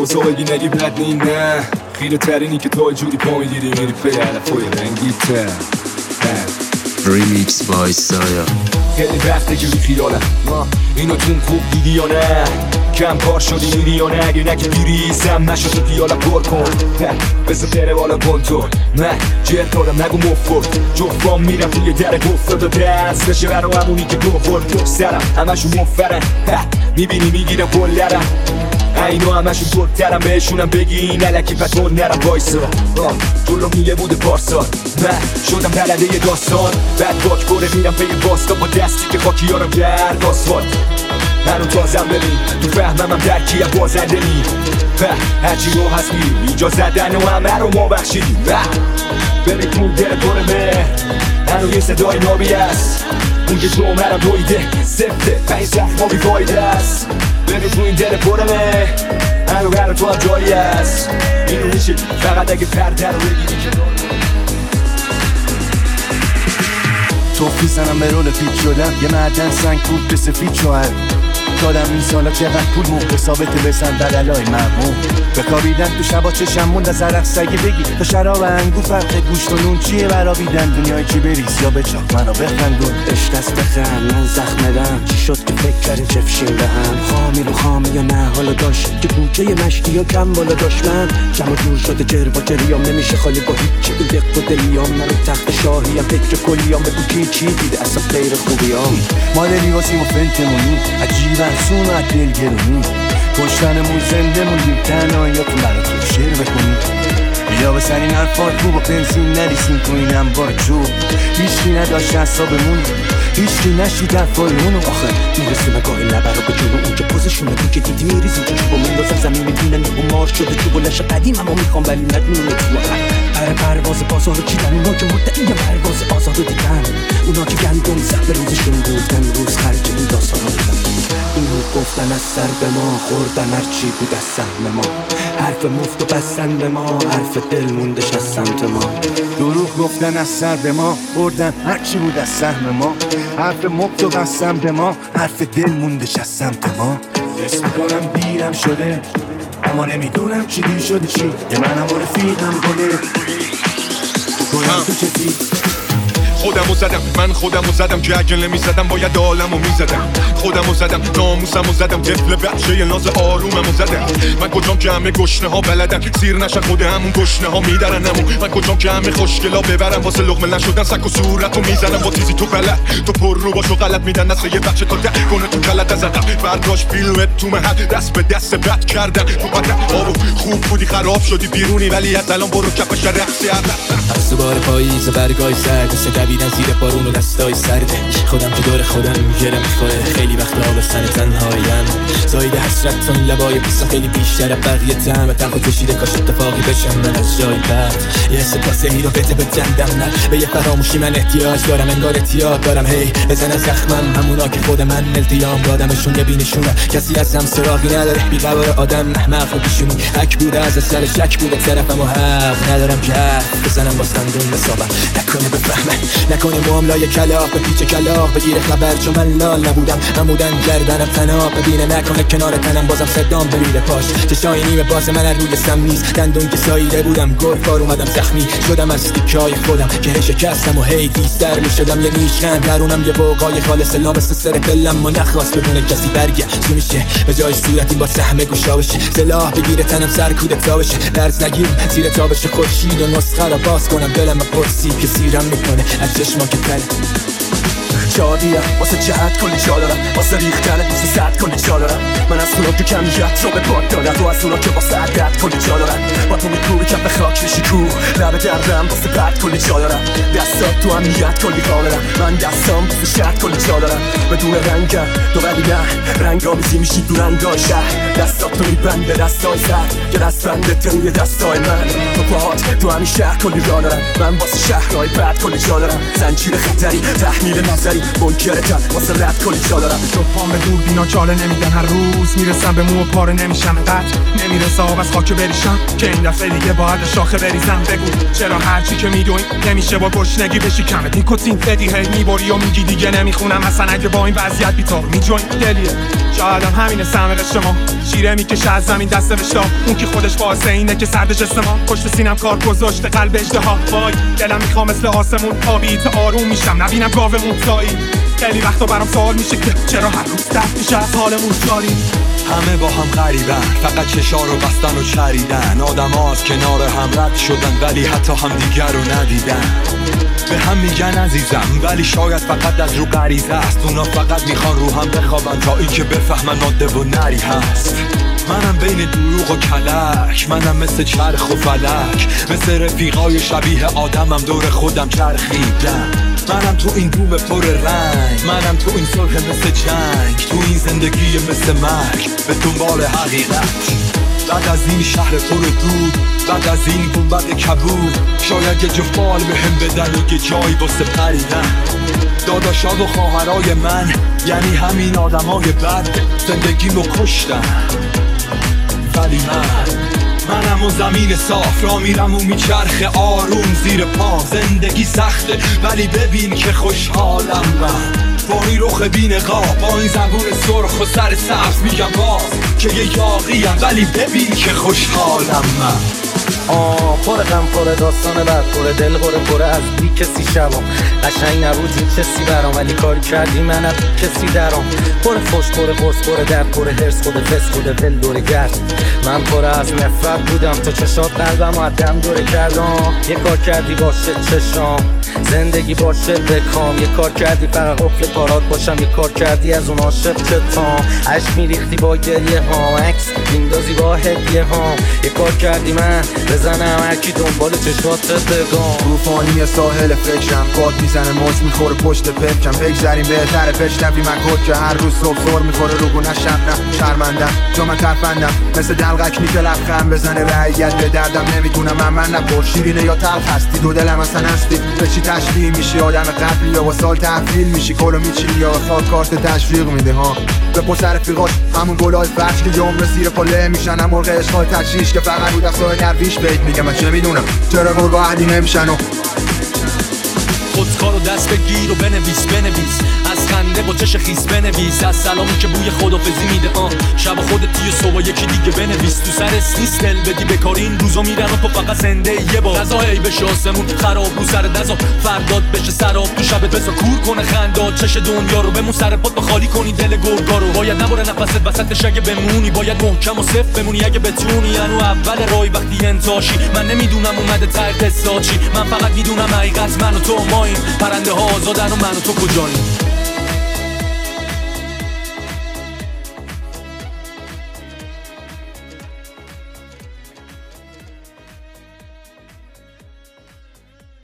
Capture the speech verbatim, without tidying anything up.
بزرگی نگی بد نی نه خیره ترینی که تو جوری پا میگیری میری پی علفای رنگی تر ریمیکس بای سایا. خیلی وقته که رو خیالم اینو تون خوب دیدی یا نه کم کار شدی میری یا نه اگه نکه بیریزم نشد خیالم پر کن بزا بره بالا کنترل نه جر دارم نگو مفت جفام میرم توی در گفت و دست بشه برا همونی که گفت تو سرم همشون مفرن میبینی میگیرم کلرم اینو همشون زودترم بهشونم بگی این علکی پتون نرم وایسا جلو میله بوده پارسال من شدم بلده داستان بعد باک بره میرم پی باستا با دستی که خاکی یارم کرد آسفالت هنو تازم ببین تو فهمم هم درکیه بازنده نی هرچی رو هست میریم اینجا زدن و همه رو ما بخشیدیم برید مون دل پر مهر هنو یه صدای نابی هست اون که جومرم دویده سفته پنج زخما بی فایده است برید مون دل پر مهر هنو هر تو هم جایی هست اینو میشه فقط اگه پرده رو بگیری که توفی زنم به رول پیچ شدم یه معدن سنگ بود به سفید شوهر دادم این سالا چقدر پول موقع ثابته بزن بدلای مرموم بکابیدن تو شبا چشم موند از عرق سگه بگی تا شراب انگور فرق گوشت و نون چیه برابیدن دنیای چی بریز یا بچاک منو بخندون اش دست بخم من زخمدم چی شد که فکر کردین چفشیم به هم خامی رو خامی یا نه حالا داشت که بوچه مشتی یا کم بالا داشت من جمع جور شده جر با جریام نمیشه خالی با هیچی این دق و دلیام من رو تخت شاهیم فکر کلیام بگو کی چی دیده اصلا غیر خوبیام مال لیواسیم و فنتمونی عجیب ارسون و دل گرونی کشتنمون زنده موندیم تنهایی یا تو مرا تو شعر بکنیم بیا بسن این حرفات خوب و پنسین نریسیم تو این انبار چوب هیچکی نداشت حسابمون هیچکی نشید حرفای اونو آخه میرسونه گاهی لبه رو به جلو اونجا پوزشونه تو که دیدی میریزی تو چوب و میندازن زمین میبینن یهو مار شده چوب و لشه قدیم اما میخوام ولی ندونه تو پر پرواز بازار رو چیدن اونا که مدعی پرواز آزاد رو دیدن اونا که گندم زب روزشون بود امروز خرج این داستان رو دیدن اینو گفتن از سر به ما خوردن هرچی بود از سهم ما حرف مفت و بستن به ما حرف دل موندش از سمت ما دروغ گفتن از سر به ما خوردن هرچی بود از سهم ما حرف مفت و بستن به ما حرف دل موندش از سمت ما حس میکنم دیرم شده اما نمیدونم چی دیر شده چی یه منم و رفیقم کنه کنم تو چه دید خودمو زدم من خودمو زدم که اگه نمیزدم باید عالمو میزدم خودمو زدم ناموسمو زدم طفل بچه ناز آروممو زدم من کجام که همه گشنه ها بلدن سیر نشن خود همون گشنه ها میدرنمو من کجام که همه خوشگلا ببرم واسه لقمه نشدن سک و صورتو میزنم با تیزی تو بلد تو پر رو باشو غلط میدن نسه یه بچه تا ده کنه تو کلت ازدم برداشت فیلمت تو مهد دست به دست بد کردن تو بدن آبو خوب بودی خراب شدی بیرونی ولی از الان برو کفش رقصی از تو بار پاییز برگای سرد دیدن زیر بارون و دستای سرده خودم که دور خودم گرم میخوره خیلی وقتا به سن تنهایم زایده حسرت اون لبای پیسا خیلی بیشتر بقیه تم تنها کشیده کاش اتفاقی بشم من از جای بعد یه حس پاسهی رو بده به جندم نه به یه فراموشی من احتیاج دارم انگار احتیاط دارم هی بزن از زخمم همونا که خود من التیام دادمشون یه بینشونه کسی از هم سراغی نداره بی قوار آدم احمق و بیشونی حک بوده از سر شک بوده طرفم و حق ندارم که بزنم با صندون حسابم نکنه بفهمن نکنه معاملای کلاق به پیچ کلاق بگیره خبر چون من لال نبودم عمودن گردنم تناب ببینه نکنه کنار تنم بازم صدام بریده پاش چشای نیمه باز من روی سم نیست دندون که ساییده بودم گرفار اومدم زخمی شدم از تیکای خودم که شکستم و هی دیستر می شدم یه نیشخند درونم یه بوقای خالص لامست سر دلم و نخواست بدونه کسی برگه چی میشه به جای صورتی با سهم گوشاوش سلاح بگیره تنم سر کوده تابشه درز نگیر زیر تابش خورشید و نسخه رو باز کنم دلم پرسی که سیرم میکنه از چشما که پره شادیم واسه جهت کلی جا دارم واسه ریختن دوستی صد کلی جا دارم من از اونا که کمیت رو به پاک دارم تو از اونا که واسه عدد کلی جا دارم با تو میکوبی کف خاک بشی کو لبه دردم واسه بد کلی جا دارم دستات تو امیت کلی قا دارم من دستام واسه شهر کلی جا دارم بدون رنگم تو ولی نه رنگ آمیزی میشی تو رنگای شهر دستات تو میبند به دستای سر که دست بنده توی دستای من تو پاهات تو همین شهر کلی را دارم من واسه شهرهای بد کلی جا دارم زنجیر خطری تحمیل نظری منکرتن واسه رد کلی جا دارم. تو پام به دور بینا چاله نمیدن، هر روز میرسم به مو و پاره نمیشم، قط نمیرسه آب از خاک بریشم که این دفعه دیگه باید شاخه بریزم. بگو چرا هرچی که میدونی نمیشه با گشنگی بشی کمت نیکوتین بدی هی میبری و میگی دیگه نمیخونم، مثلا اگه با این وضعیت بیتار میجوین دلیه شایدم همینه سمق شما شیره میکشه از زمین دست بشتا، اون که خودش واسه اینه که سرد جسم ما پشت سینم کار گذاشته قلب اژدها. وای دلم میخوام مثل آسمون آبیت آروم میشم نبینم گاومون تایی. خیلی وقتا برام سوال میشه که چرا هر روز دست میشه از حالمون جاری. همه با هم غریبن، فقط چشا رو بستن و چریدن. آدم ها از کنار هم رد شدن ولی حتی هم دیگر رو ندیدن. به هم میگن عزیزم ولی شاید فقط از رو غریزه است. اونا فقط میخوان رو هم بخوابن تا این که بفهمن ماده و نری هست. منم بین دروغ و کلک، منم مثل چرخ و فلک، مثل رفیقای شبیه آدمم دور خودم چرخیدم. منم تو این دوم پر رنگ، منم تو این صلح مثل جنگ، تو این زندگی مثل مرگ به دنبال حقیقت. بعد از این شهر پر دود، بعد از این گنبد کبود، شاید یه جفال به هم بدن و یه جایی واسه پریدن. داداشا و خواهرای من یعنی همین آدمای بد زندگیمو کشتن. ولی من منم و زمین صاف را میرم و میچرخه آروم زیر پا. زندگی سخته ولی ببین که خوشحالم من، با این رخ بی‌نقاب، با این زبون سرخ و سر سبز میگم باز که یه یاقیم ولی ببین که خوشحالم من. آه پر غم پر داستان بد پر دل پر پر از بی کسی شبام. قشنگ نبود این کسی برام ولی کاری کردی من از کسی درام. پر فوش پر قرص پر درد پر هرس خود فس خود دل دوره گرد. من پر از نفرت بودم تو چشات قلبم و دم دوره کردم. یه کار کردی باشه چشام زندگی باشه بکام. یه کار کردی فقط قفل کارات باشم، یه کار کردی از اون عاشق چتام. عشق میریختی با گریه ها، عکس میندازی با هدیه ها. یه کار کردی من بزنم هرکی دنبال چشمات بگم. روفانی ساحل فکرم باد میزنه موز میخوره پشت پکم. بگذاریم بهتره بشنوی من کد که هر روز صبح زور میخوره رو گونه‌شم. نه شرمندم جا من ترفندم مثل دلغک نیکه لبخند بزنه رعیت به دردم. نمیدونم من من نپر شیرینه یا تلخ هستی، دو دلم اصلا هستی به چی تشبیه میشی؟ آدم قبلی یا با سال تحویل میشی؟ کلو میچینی یا خواهد کارت تشویق میده ها به پسر رفیقاش همون گلای فرش که یوم رسیر پله میشن. هم مرغ عشقای تشریش که فقط رو دستای نرویش بهت میگم من چه میدونم چرا گرگا عدی نمیشن. و خودکارو دست بگیر و بنویس بنویس از خنده با چش خیس بنویس از سلامی که بوی خدافزی میده آن شب خودتی و صبح یکی دیگه بنویس. تو سرت نیست دل بدی به کار این روزا میرن و تو فقط زنده یه بار. نزا هی بشه آسمون خراب رو سر نزا فرداد بشه سراب تو شبت بسا کور کنه خندات چش دنیا رو بمون سر پات بخالی کنی دل گرگا رو. باید نبره نفست وسطش اگه بمونی، باید محکم و صفر بمونی اگه بتونی. انو اول رای وقتی انتاشی من نمیدونم اومده ته قصه چی، من فقط میدونم حقیقت من و تو ماییم. پرنده ها آزادن و من و تو کجاییم.